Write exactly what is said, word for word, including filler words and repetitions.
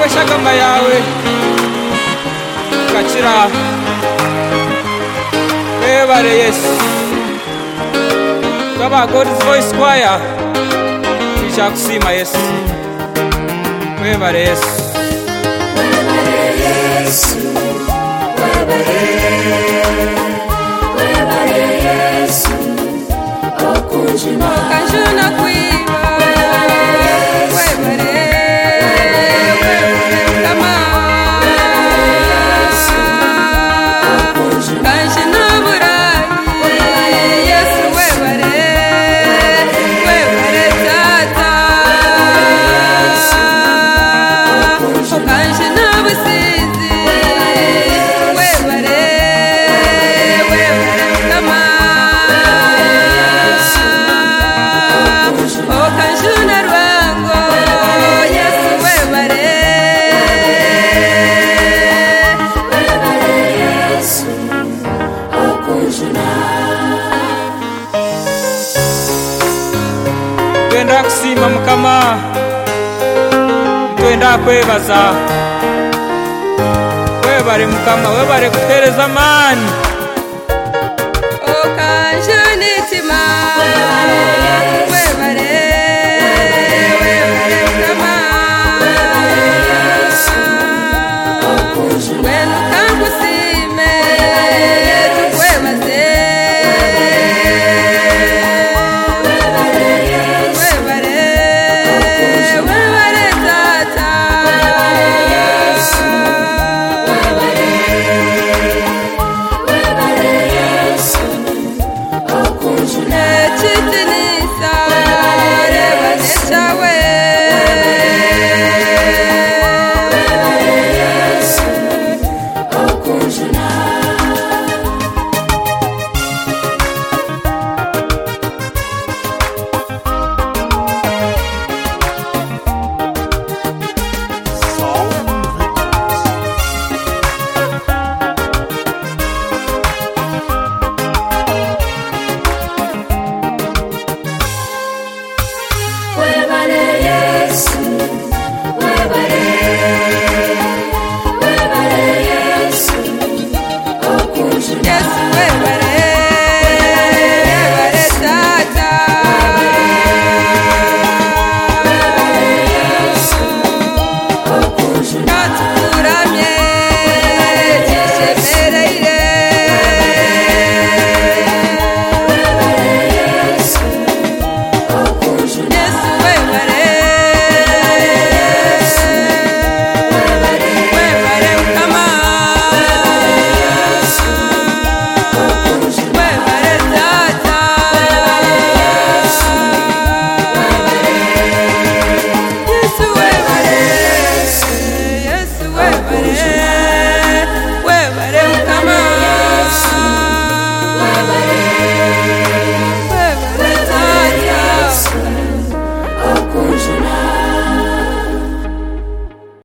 nawe shagama yawe gakira webare Yesu Baba God's Voice Choir twishakusima Yesu webare Yesu webare Yesu webare webare Yesu okunjuna kanjuna kwiba webare kama kanjuna burai Yesu webare webare tata kanjuna busizi webare webare kama kanjuna rwango Yesu webare webare Yesu okunjuna twenda kusima mukama twenda kwebaza webare mukama webare kutereza amani kanjuna itima